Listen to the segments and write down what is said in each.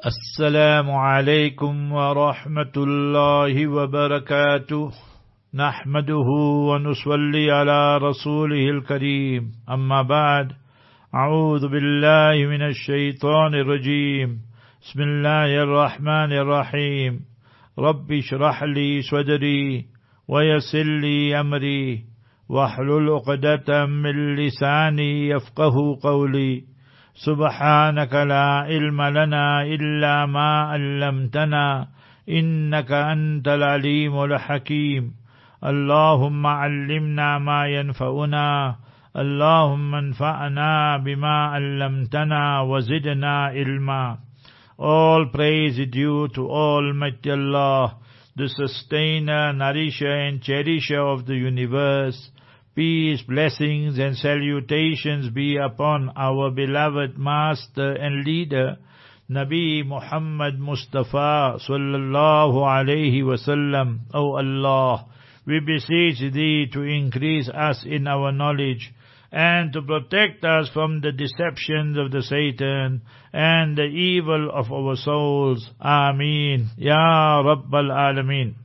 السلام عليكم ورحمة الله وبركاته نحمده ونصلي على رسوله الكريم أما بعد أعوذ بالله من الشيطان الرجيم بسم الله الرحمن الرحيم رب اشرح لي صدري ويسر لي أمري واحلل عقدة من لساني يفقه قولي سبحانك لا علم لنا إلا ما علمتنا إنك أنت العليم الحكيم اللهم علمنا ما ينفعنا اللهم انفعنا بما علمتنا وزدنا علما. All praise is due to Almighty Allah, the sustainer, nourisher and cherisher of the universe. Peace, blessings and salutations be upon our beloved Master and Leader, Nabi Muhammad Mustafa sallallahu alayhi wasallam. O Allah, we beseech Thee to increase us in our knowledge and to protect us from the deceptions of the Satan and the evil of our souls. Ameen. Ya Rabbal Alameen.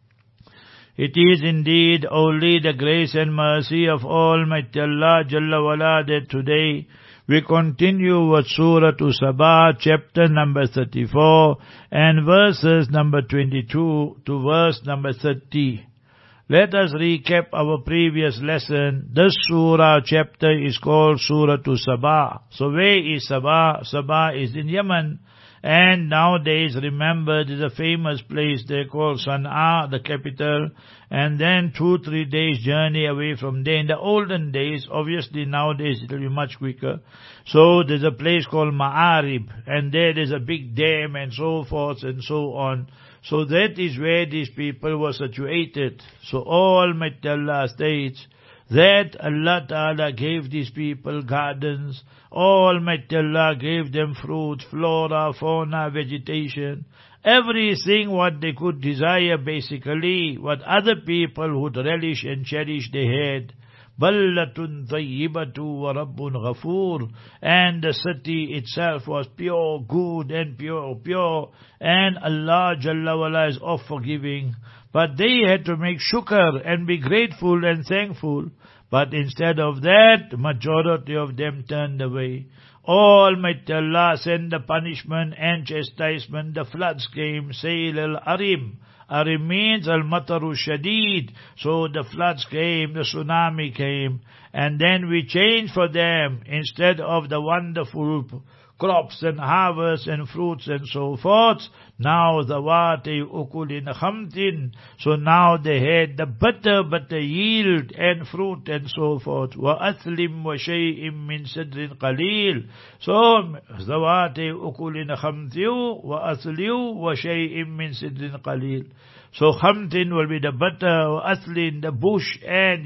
It is indeed only the grace and mercy of Almighty Allah Jalla wala that today we continue with Surah Sabah, chapter number 34 and verses number 22 to verse number 30. Let us recap our previous lesson. This surah chapter is called Surah Sabah. So where is Sabah? Sabah is in Yemen. And nowadays, remember, there is a famous place they call Sana'a, the capital, and then 2-3 days journey away from there. In the olden days, obviously nowadays it will be much quicker. So there's a place called Ma'arib, and there's a big dam and so forth and so on. So that is where these people were situated. So Almighty Allah states that Allah Ta'ala gave these people gardens. Almighty Allah gave them fruit, flora, fauna, vegetation, everything what they could desire basically, what other people would relish and cherish they had. Ballatun tayyibatu wa rabbun ghafoor. And the city itself was pure, good and pure. And Allah Jalla wala is of forgiving. But they had to make shukr and be grateful and thankful. But instead of that, majority of them turned away. Almighty Allah sent the punishment and chastisement. The floods came. Sail al-Arim. Arim means al-Mataru Shadid. So the floods came, the tsunami came. And then we changed for them, instead of the wonderful crops and harvests and fruits and so forth, now the wati ukulin khamtin. So now they had the better yield and fruit and so forth. Wa athlim wa shay'im min sidrin qalil. So the wati ukulin khamtiu wa athliu wa shay'im min sidrin qalil. So khamtin will be the butter, aslin, the bush, and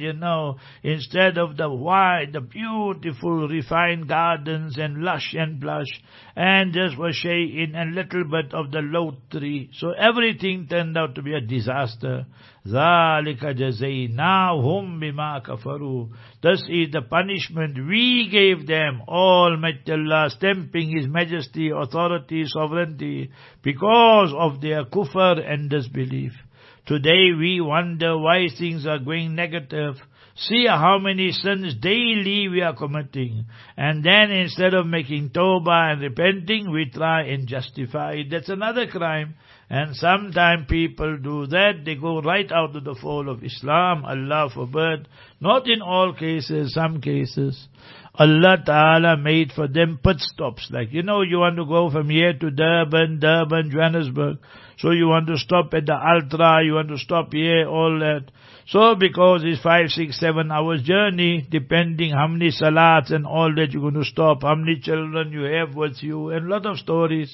instead of the wide, the beautiful refined gardens and lush and blush, and just was shay'in and little bit of the low tree. So everything turned out to be a disaster. ذَلِكَ جَزَيْنَاهُمْ بِمَا كَفَرُوا. This is the punishment we gave them. Almighty Allah stamping His majesty, authority, sovereignty, because of their kufr and disbelief. Today we wonder why things are going negative. See how many sins daily we are committing. And then instead of making tawbah and repenting, we try and justify it. That's another crime. And sometimes people do that. They go right out of the fold of Islam. Allah forbid. Not in all cases, some cases. Allah Ta'ala made for them pit stops. Like, you want to go from here to Durban, Johannesburg. So you want to stop at the Ultra, you want to stop here, all that. So because it's 5, 6, 7 hours journey, depending how many salats and all that you're going to stop, how many children you have with you, and a lot of stories.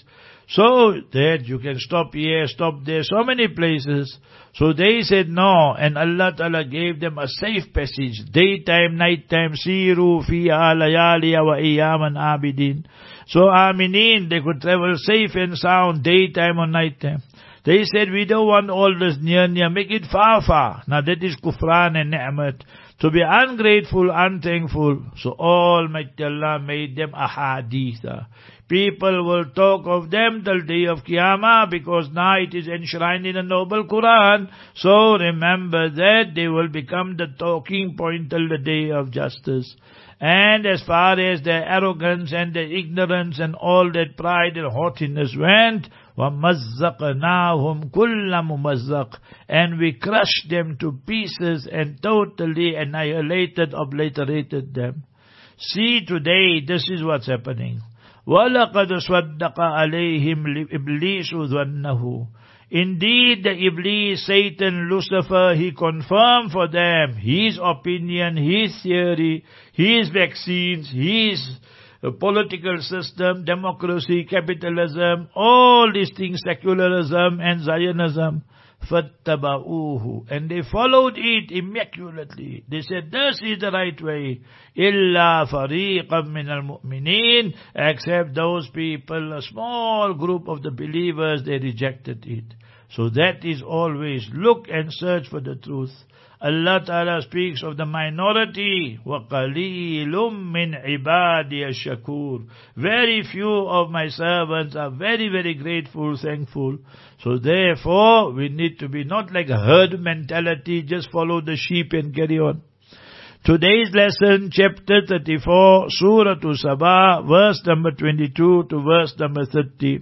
So that you can stop here, stop there, so many places. So they said no, and Allah Ta'ala gave them a safe passage, daytime, nighttime, siru fiha layaliya wa iyyaman abidin. So aminin, they could travel safe and sound, daytime or nighttime. They said, we don't want all this near, make it far. Now that is kufran and ni'mat. To be ungrateful, unthankful. So Almighty Allah made them ahadith. People will talk of them till day of Qiyamah, because now it is enshrined in the noble Quran. So remember that they will become the talking point till the day of justice. And as far as their arrogance and their ignorance and all that pride and haughtiness went, وَمَزَّقْنَاهُمْ كُلَّ مُمَزَّقٍ, and we crushed them to pieces and totally annihilated, obliterated them. See, today this is what's happening. وَلَقَدْ صَدَّقَ عَلَيْهِمْ إِبْلِيسُ ظَنَّهُ. Indeed, the Iblis, Satan, Lucifer, he confirmed for them his opinion, his theory, his vaccines, his political system, democracy, capitalism, all these things, secularism and Zionism. فَاتَّبَعُوهُ, and they followed it immaculately. They said, this is the right way. إِلَّا فَرِيقًا مِّنَ الْمُؤْمِنِينَ, except those people, a small group of the believers, they rejected it. So that is always, look and search for the truth. Allah Ta'ala speaks of the minority, وَقَلِيلٌ مِّنْ عِبَادِيَ الشَّكُورِ. Very few of my servants are very, very grateful, thankful. So therefore, we need to be not like a herd mentality, just follow the sheep and carry on. Today's lesson, chapter 34, Surah Sabah, verse number 22 to verse number 30.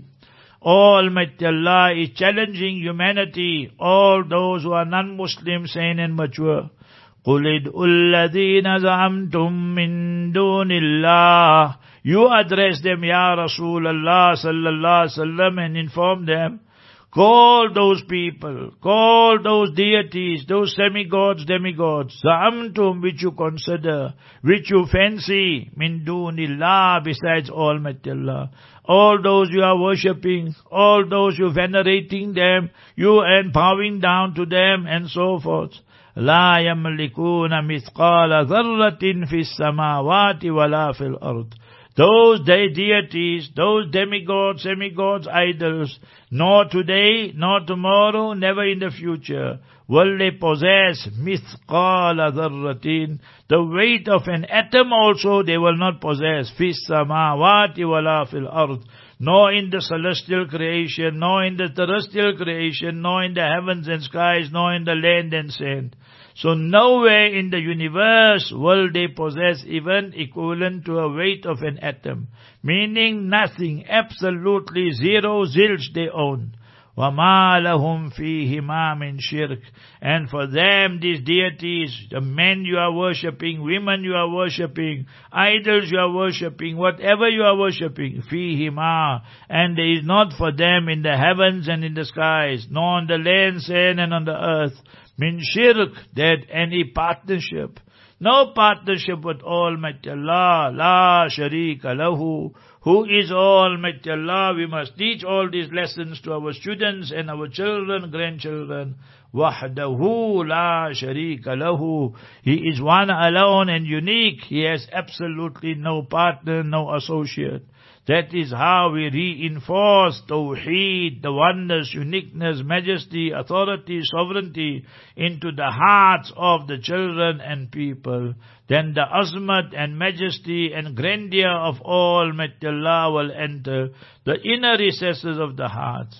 Almighty Allah is challenging humanity, all those who are non-Muslim, sane and mature. قُلِ ادْعُوا الَّذِينَ زَعَمْتُم مِّن دُونِ اللَّهِ. You address them, Ya Rasulullah sallallahu alaihi wasallam, and inform them. Call those people, call those deities, those semi-gods, demigods, za'amtum, which you consider, which you fancy, min dunillah, besides Almighty Allah. All those you are worshipping, all those you venerating them, you and bowing down to them, and so forth. لا يملكون مثقال ذرة في السماوات ولا في الأرض. Those deities, those demigods, semi-gods, idols, nor today, nor tomorrow, never in the future, will they possess mithqala dharratin, the weight of an atom also they will not possess, fis samawati wala fil ard, nor in the celestial creation, nor in the terrestrial creation, nor in the heavens and skies, nor in the land and sand. So nowhere in the universe will they possess even equivalent to a weight of an atom. Meaning nothing, absolutely zero, zilch they own. وَمَا لَهُمْ فِيهِمَا مِنْ شِرْكٍ. And for them, these deities, the men you are worshipping, women you are worshipping, idols you are worshipping, whatever you are worshipping, فِيهِمَا. And there is not for them in the heavens and in the skies, nor on the land, sand and on the earth, min shirk, that any partnership. No partnership with Almighty Allah. La sharika lahu. Who is Almighty Allah? We must teach all these lessons to our students and our children, grandchildren. Wahdahu la sharika lahu. He is one alone and unique. He has absolutely no partner, no associate. That is how we reinforce Tawheed, the oneness, uniqueness, majesty, authority, sovereignty into the hearts of the children and people. Then the azmat and majesty and grandeur of Almighty Allah will enter the inner recesses of the hearts.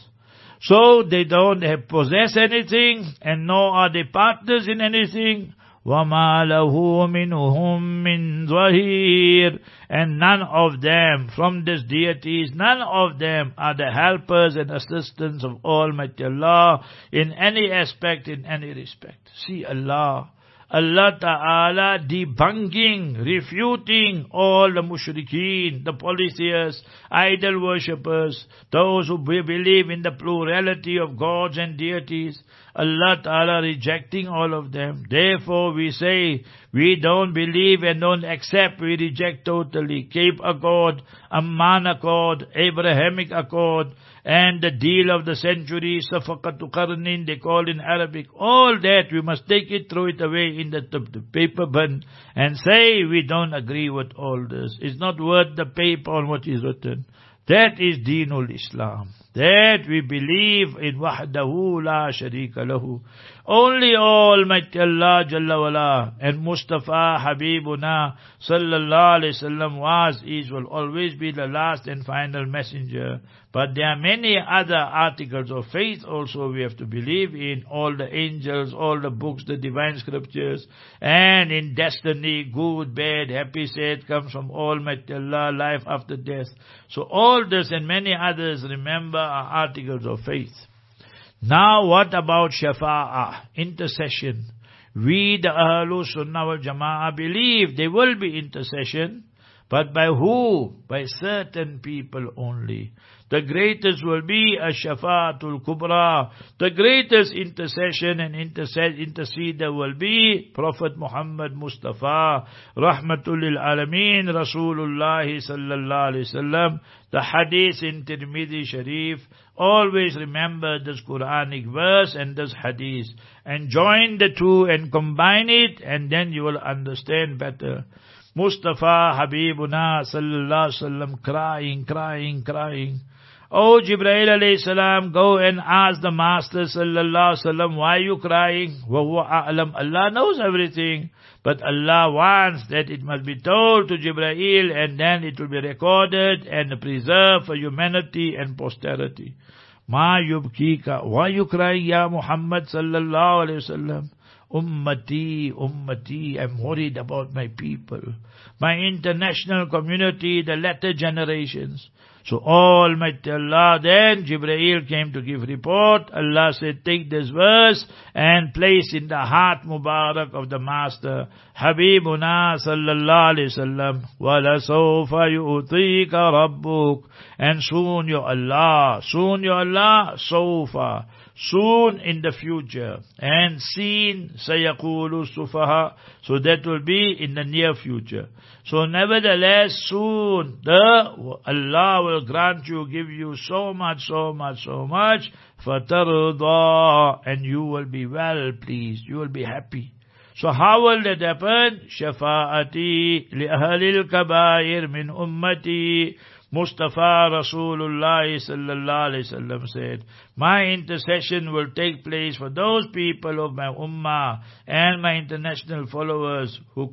So they don't possess anything, and nor are they partners in anything. وَمَا لَهُ مِنْهُمْ مِنْ ظَهِيرٍ. And none of them, from these deities, none of them are the helpers and assistants of Almighty Allah in any aspect, in any respect. See Allah Ta'ala debunking, refuting all the mushrikeen, the polytheists, idol worshippers, those who believe in the plurality of gods and deities. Allah Ta'ala rejecting all of them. Therefore we say, we don't believe and don't accept, we reject totally. Cape Accord, Amman Accord, Abrahamic Accord, and the deal of the century, Safaqatu Qarnin, they call in Arabic. All that, we must take it, throw it away in the paper bin, and say we don't agree with all this. It's not worth the paper on what is written. That is Deenul Islam. that we believe in wahdahu la sharika lahu. Only Almighty Allah Jalla wala and Mustafa Habibuna Sallallahu Alaihi Wasallam will always be the last and final messenger. But there are many other articles of faith also we have to believe in. All the angels, all the books, the divine scriptures, and in destiny, good, bad, happy, sad, comes from Almighty Allah, life after death. So all this and many others, remember, are articles of faith. Now what about shafa'ah, intercession? We, the Ahlul Sunnah wal Jama'ah, believe there will be intercession, but by who? By certain people only. The greatest will be a shafa'atul kubra. The greatest intercession and interceder will be Prophet Muhammad Mustafa, Rahmatul lil Alameen, Rasulullah sallallahu alaihi wasallam. The hadith in Tirmidhi Sharif. Always remember this Quranic verse and this hadith, and join the two and combine it, and then you will understand better. Mustafa Habibuna sallallahu alaihi wasallam crying. Oh Jibreel alayhi salam, go and ask the Master sallallahu alaihi wasallam, why are you crying? Wa huwa a'lam. Allah knows everything, but Allah wants that it must be told to Jibreel, and then it will be recorded and preserved for humanity and posterity. Ma yubkika, why are you crying, Ya Muhammad sallallahu alaihi wasallam? Ummati, I'm worried about my people, my international community, the latter generations. So Almighty Allah, then Jibreel came to give report. Allah said, take this verse and place in the heart Mubarak of the Master, Habibuna sallallahu alayhi wasallam, وَلَسَوْفَ يُؤْتِيكَ رَبُّكَ, and soon your Allah, sawfa, soon in the future, and seen sayaqulu sufaha, so that will be in the near future. So nevertheless, soon Allah will grant you, give you so much, fatarda, and you will be well pleased, you will be happy. So how will that happen? Shafa'ati li ahlil kabair min ummati. Mustafa Rasulullah sallallahu alaihi wasallam said, my intercession will take place for those people of my ummah and my international followers who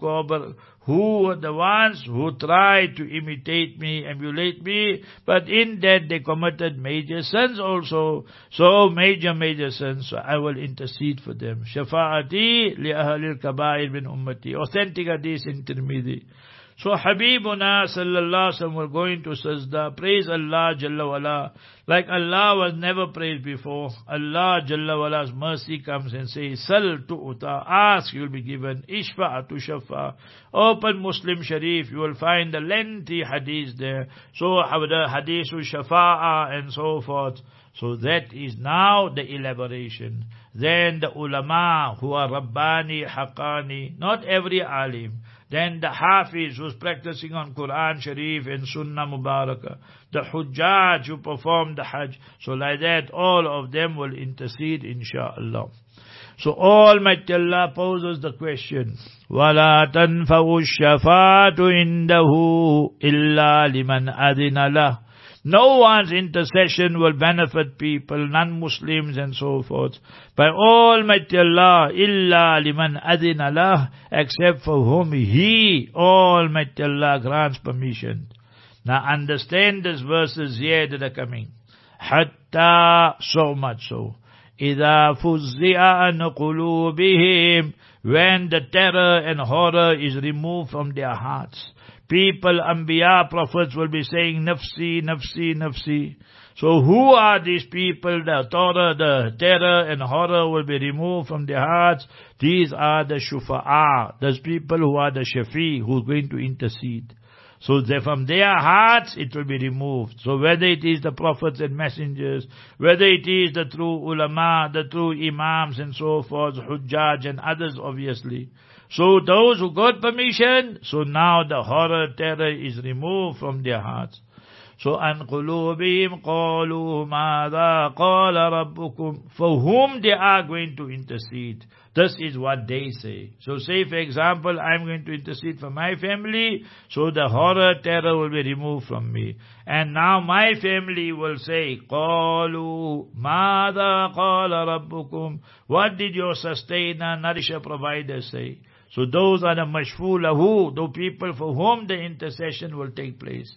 were the ones who tried to imitate me, emulate me, but in that they committed major sins also. So major sins, so I will intercede for them. Shafa'ati li ahlil kabair min ummati. Authentic hadith in Tirmidhi. So Habibuna sallallahu alaihi wasallam were going to sajda, praise Allah Jalla wala, like Allah was never praised before. Allah Jalla wala's mercy comes and says, Sal tu'ta, ask, you will be given. Ishfa'atu shafa. Open Muslim Sharif, you will find the lengthy hadith there. So the hadithu shafa'a and so forth. So that is now the elaboration. Then the ulama who are Rabbani, Haqqani, not every alim. Then the Hafiz who's practicing on Quran Sharif and Sunnah Mubarakah. The Hujjaj who perform the Hajj. So like that, all of them will intercede, inshaAllah. So Almighty Allah poses the question, وَلَا تَنْفَعُ الشَّفَاعَةُ عِنْدَهُ إِلَّا لِمَنْ أَذِنَ لَهُ. No one's intercession will benefit people, non-Muslims and so forth, by Almighty Allah, illa liman adina lah, except for whom He, Almighty Allah, grants permission. Now understand these verses here that are coming. Hatta, so much so, إِذَا فُزِّئَ عَنْ قُلُوبِهِمْ, when the terror and horror is removed from their hearts. People, Anbiya, prophets will be saying, Nafsi, Nafsi, Nafsi. So who are these people? The terror and horror will be removed from their hearts. These are the Shufa'a, those people who are the Shafi, who are going to intercede. So from their hearts it will be removed. So whether it is the prophets and messengers, whether it is the true ulama, the true imams and so forth, Hujjaj and others obviously. So those who got permission, so now the horror, terror is removed from their hearts. So, an qulubihim qalu madha qala rabbukum. For whom they are going to intercede. This is what they say. So say, for example, I'm going to intercede for my family, so the horror, terror will be removed from me. And now my family will say, qalu madha qala rabbukum. What did your sustainer, nourisher, provider say? So those are the mashfu lahu, the people for whom the intercession will take place.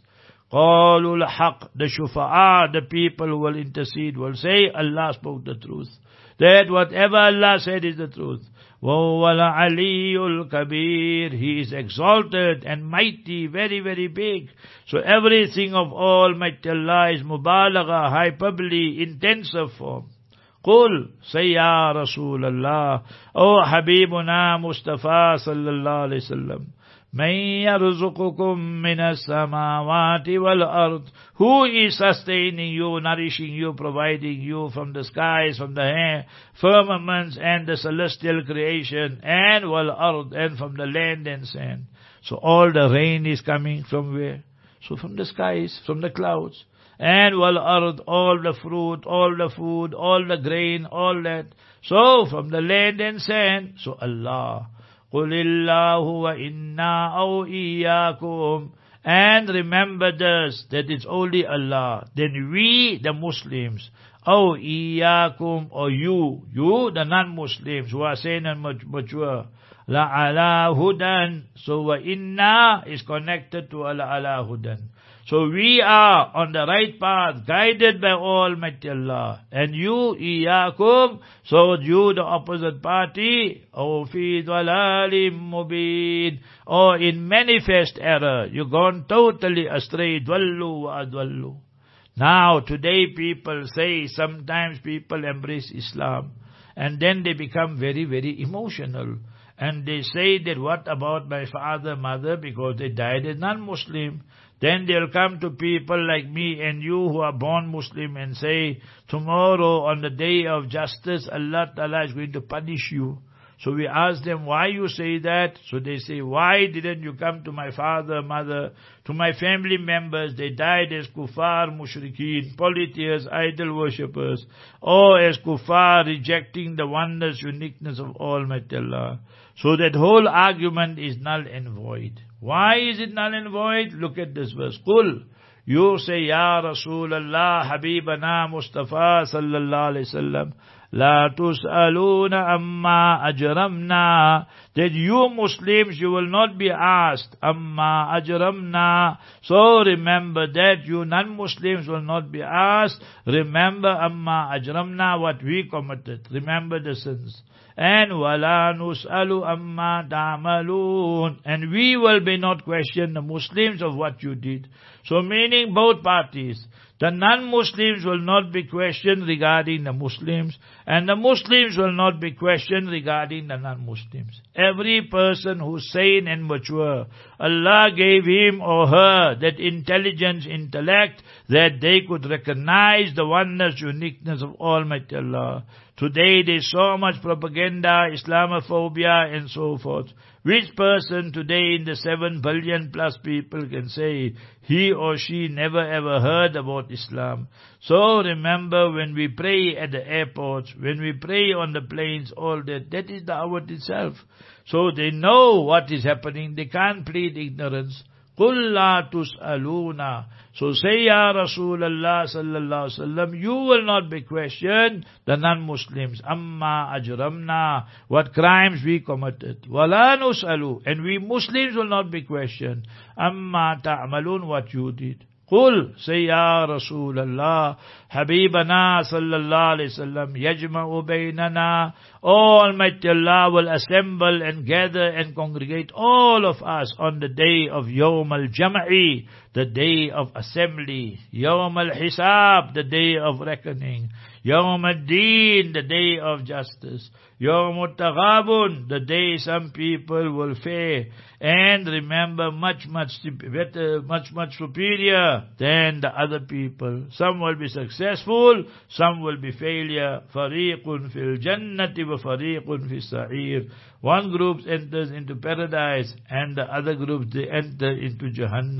Qalul haq, the shufa'a, the people who will intercede, will say, Allah spoke the truth. That whatever Allah said is the truth. وَهُوَ الْعَلِيُّ الْكَبِيرُ. He is exalted and mighty, very, very big. So everything of Almighty Allah is mubalagha, hyperbole, intensive form. Qul, say ya Rasulallah, O Habibuna Mustafa sallallahu alayhi wasallam. مَن يَرْزُقُكُم مِّنَ السَّمَاوَاتِ وَالْأَرْضِ. Who is sustaining you, nourishing you, providing you from the skies, from the firmaments and the celestial creation, and وَالْأَرْضِ, and from the land and sand. So all the rain is coming from where? So from the skies, from the clouds. And وَالْأَرْضِ, all the fruit, all the food, all the grain, all that. So from the land and sand. So Allah. قُلِ اللَّهُ وَإِنَّا أَوْ إِيَّاكُمْ. And remember this, that it's only Allah. Then we, the Muslims, أَوْ إِيَّاكُمْ, or you the non-Muslims who are sane and mature, لَعَلَى هُدًى. So وَإِنَّا is connected to لَعَلَى هُدًى. So we are on the right path, guided by Almighty Allah. And you, iyakum, so you, the opposite party, O fi dhalalim mubin, or in manifest error, you've gone totally astray, dwallu wa adwallu. Now, today people say, sometimes people embrace Islam, and then they become very, very emotional. And they say that what about my father, mother, because they died as non-Muslim. Then they'll come to people like me and you who are born Muslim and say, tomorrow on the day of justice, Allah Ta'ala is going to punish you. So we ask them, why you say that? So they say, why didn't you come to my father, mother, to my family members? They died as kuffar, mushrikeen, polytheists, idol worshippers, or as kuffar, rejecting the oneness, uniqueness of Almighty Allah. So that whole argument is null and void. Why is it null and void? Look at this verse. Qul, you say, Ya Rasulallah, Habibana Mustafa sallallahu alayhi wasallam, La tus'aluna amma ajramna. That you Muslims, you will not be asked, Amma ajramna. So remember that you non-Muslims will not be asked. Remember Amma ajramna, what we committed. Remember the sins. And wala nus'alu amma ta'malun. And we will be not questioned, the Muslims, of what you did. So meaning both parties. The non-Muslims will not be questioned regarding the Muslims, and the Muslims will not be questioned regarding the non-Muslims. Every person who's sane and mature, Allah gave him or her that intelligence, intellect, that they could recognize the oneness, uniqueness of Almighty Allah. Today there's so much propaganda, Islamophobia and so forth. Which person today in the 7 billion plus people can say he or she never ever heard about Islam? So remember, when we pray at the airports, when we pray on the planes, all that, that is da'wat itself. So they know what is happening. They can't plead ignorance. قُلْ لَا تُسْأَلُونَ. So say, Ya Rasulallah sallallahu alaihi wasallam, you will not be questioned, the non-Muslims, amma ajramna, what crimes we committed. وَلَا نُسْأَلُ. And we Muslims will not be questioned, amma ta'malun, what you did. Qul, say, Ya Rasulallah, Habibana sallallahu alayhi wasallam, yajma'u baynana. Almighty Allah will assemble and gather and congregate all of us on the day of Yawm al-Jam'i, the day of assembly. Yawm al-Hisab, the day of reckoning. Yawm al-Deen, the day of justice. Yawm al-Taghabun, the day some people will fare. And remember, much better, much superior than the other people. Some will be successful, some will be failure. Fariqun fil jannati wa fariqun fis sa'ir. One group enters into paradise, and the other group, they enter into Jahannam.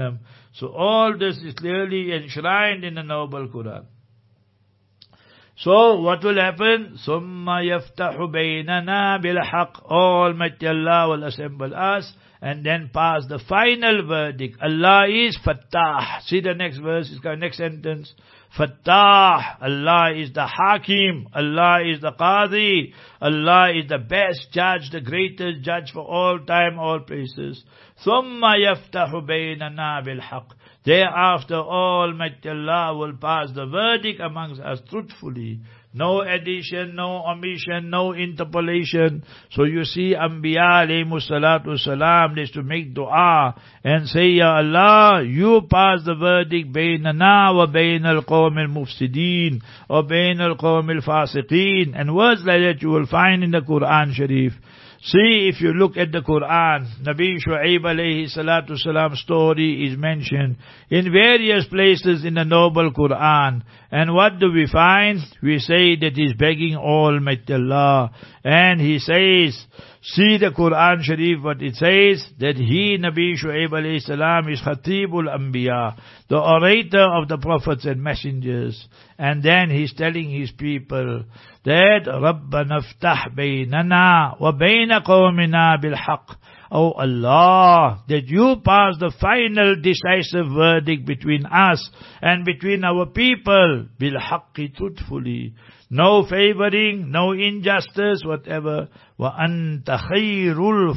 So all this is clearly enshrined in the Noble Quran. So what will happen? ثُمَّ يَفْتَحُ بَيْنَنَا بِالْحَقِّ. Almighty Allah will assemble us and then pass the final verdict. Allah is Fattah. See the next verse, next sentence. Fattah. Allah is the Hakim. Allah is the Qadi. Allah is the best judge, the greatest judge for all time, all places. ثُمَّ يَفْتَحُ بَيْنَنَا بِالْحَقِّ. Thereafter Almighty Allah will pass the verdict amongst us truthfully. No addition, no omission, no interpolation. So you see, Anbiya alayhimu salatu salam, they used to make dua and say, Ya Allah, you pass the verdict baynana wa bayn al-qawm al-mufsideen or bayn al-qawm al-fasiqeen. And words like that you will find in the Quran Sharif. See, if you look at the Quran, Nabi Shu'aib alayhi salatu salam story is mentioned in various places in the Noble Quran. And what do we find? We say that he's begging Almighty Allah. And he says, see the Quran Sharif, what it says, that he, Nabi Shu'aib alayhi salam, is Khatibul Anbiya, the orator of the prophets and messengers. And then he's telling his people that, رَبَّنَا افْتَحْ بَيْنَنَا وَبَيْنَ قَوْمِنَا بِالْحَقِّ. Oh Allah, that you pass the final decisive verdict between us and between our people, بِالْحَقِّ, truthfully. No favoring, no injustice, whatever. وَأَنْتَ خَيْرُ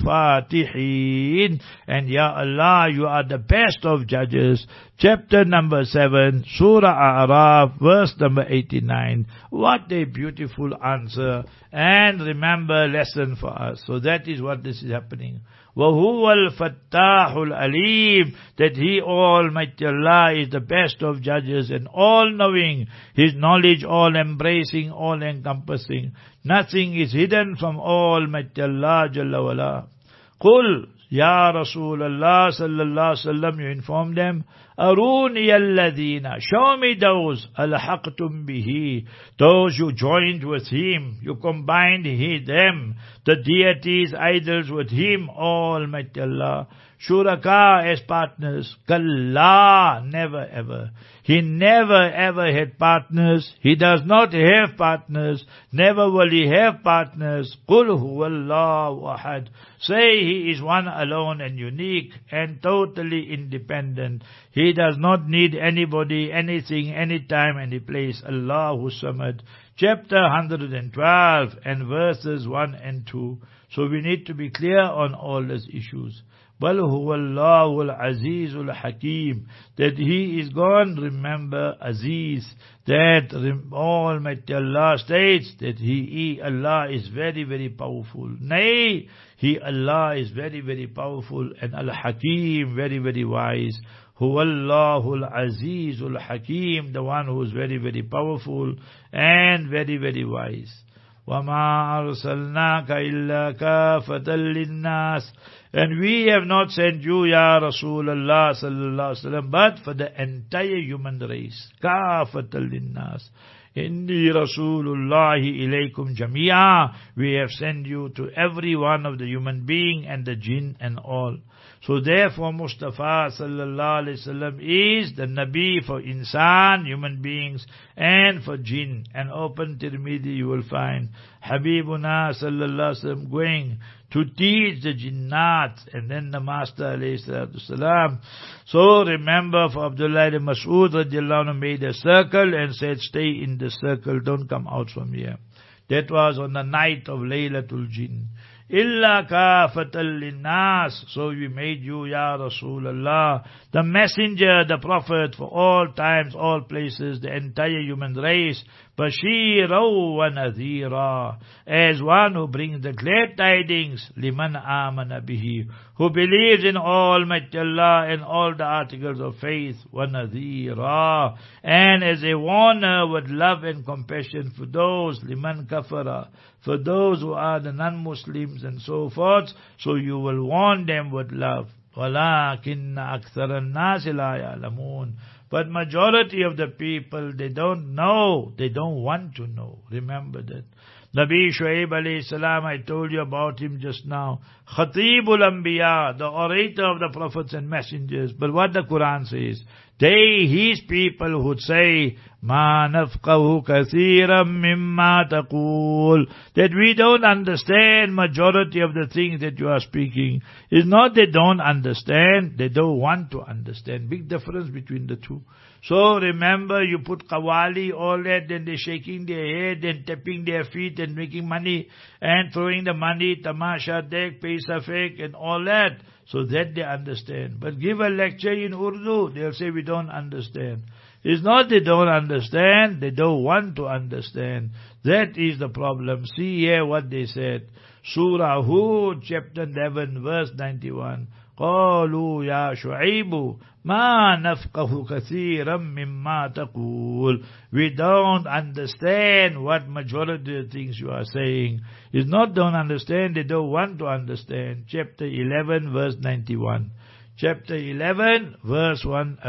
الْفَاتِحِينَ. And Ya Allah, you are the best of judges. Chapter number 7, Surah A'raf, verse number 89. What a beautiful answer. And remember, lesson for us. So that is what this is happening. وَهُوَ الْفَتَّاحُ الْعَلِيمُ. That He, Almighty Allah, is the best of judges and all-knowing. His knowledge all-embracing, all-encompassing. Nothing is hidden from Almighty Allah Jalla wala. Qul, Ya Rasulullah sallallahu alaihi wasallam, you inform them, Aruni alladhina, show me those, alhaqtum bihi, those you joined with Him, you combined them, the deities, idols with Him, Almighty Allah. Shuraka as partners. Kalla, never ever. He never ever had partners. He does not have partners. Never will He have partners. Qul huwallahu ahad. Say He is one alone and unique and totally independent. He does not need anybody, anything, anytime, any place. Allahu Samad. Chapter 112 and verses 1 and 2. So we need to be clear on all these issues. Bal huwa Allahul Azizul Hakim. That He is gone, remember, Aziz. That Almighty Allah states that He, Allah, is very, very powerful. Nay, He, Allah, is very, very powerful. And Al-Hakim, very, very wise. Huwa Allahul Azizul Hakim. The one who is very, very powerful and very, very wise. وَمَا أَرْسَلْنَاكَ إِلَّا كَافَةً لِلنَّاسِ. And we have not sent you, Ya Rasulullah sallallahu alaihi wasallam, but for the entire human race. كَافَةً لِلنَّاسِ. Inni Rasulullahi ilaykum jamia. We have sent you to every one of the human being and the jinn and all. So therefore Mustafa sallallahu alaihi wasallam is the Nabi for insan, human beings, and for jinn. And open Tirmidhi you will find Habibuna sallallahu alaihi wasallam going to teach the jinnat, and then the Master alayhi salatu salam. So remember, for Abdullah ibn Mas'ud radiallahu anhu made a circle and said, stay in the circle, don't come out from here. That was on the night of Laylatul Jinn. Illa kafatan linnas. So we made you, Ya Rasulullah, the messenger, the prophet for all times, all places, the entire human race. Bashira wa nadhira. As one who brings the glad tidings, liman amana bihi, who believes in Almighty Allah and all the articles of faith, wa nadhira. And as a warner with love and compassion for those, liman kafara, for those who are the non-Muslims and so forth, so you will warn them with love. وَلَكِنَّ أَكْثَرَ النَّاسِ لَا يَعْلَمُونَ. But majority of the people, they don't know, they don't want to know. Remember that. Nabi Shuaib alayhi salam, I told you about him just now. Khatibul Anbiya, the orator of the prophets and messengers. But what the Quran says, his people would say, Ma nafqahu kathiran mimma taqul, that we don't understand majority of the things that you are speaking. It's not they don't understand, they don't want to understand. Big difference between the two. So remember, you put qawali, all that, then they're shaking their head and tapping their feet and making money and throwing the money, tamasha dek, paisa fake and all that, so that they understand. But give a lecture in Urdu, they'll say we don't understand. It's not they don't understand, they don't want to understand. That is the problem. See here what they said. Surah Hud, chapter 11, verse 91. قالوا يا شعيب ما نفقه كثيرا مما تقول. We don't understand what majority of the things you are saying. It's not don't understand, they don't want to understand. Chapter 11, verse 91. Chapter 11, verse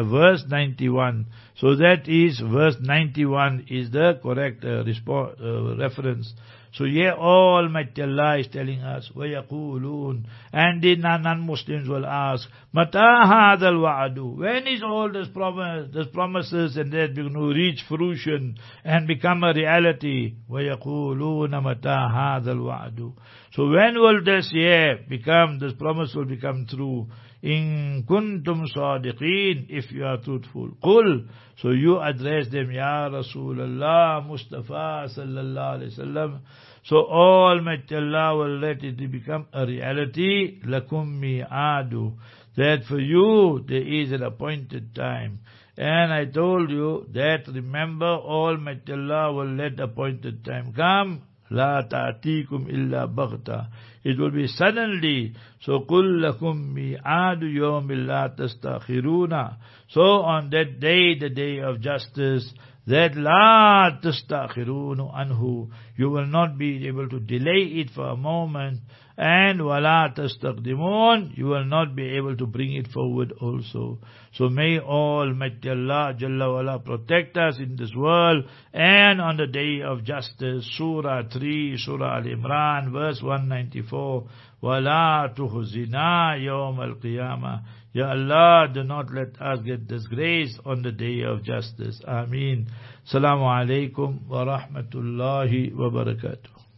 91. So that is verse 91 is the correct reference. So here Almighty Allah is telling us, وَيَقُولُونَ, and the non-Muslims will ask, مَتَى هَذَا الْوَعْدُ, when is all this promises and that going to reach fruition and become a reality? وَيَقُولُونَ مَتَى هَذَا الْوَعْدُ. So when will this become, this promise will become true? In kuntum sadiqeen, if you are truthful. Qul, so you address them, Ya Rasulullah, Mustafa sallallahu alayhi wasallam. So Almighty Allah will let it become a reality. Lakum mi'adu, that for you there is an appointed time. And I told you that, remember, Almighty Allah will let the appointed time come. La ta'atikum illa baghta. It will be suddenly. So قُلْ لَكُمْ مِيعَادُ يَوْمٍ لَا تَسْتَأْخِرُونَ. So on that day, the day of justice, that لَا تَسْتَأْخِرُونَ anhu, you will not be able to delay it for a moment. And وَلَا تَسْتَقْدِمُونَ, you will not be able to bring it forward also. So may Almighty Allah Jalla wala protect us in this world and on the day of justice. Surah 3, Surah Al-Imran, verse 194. وَلَا تُخْزِنَا يَوْمَ الْقِيَامَةِ. Ya Allah, do not let us get disgraced on the day of justice. Ameen. Assalamu alaikum wa rahmatullahi wa barakatuh.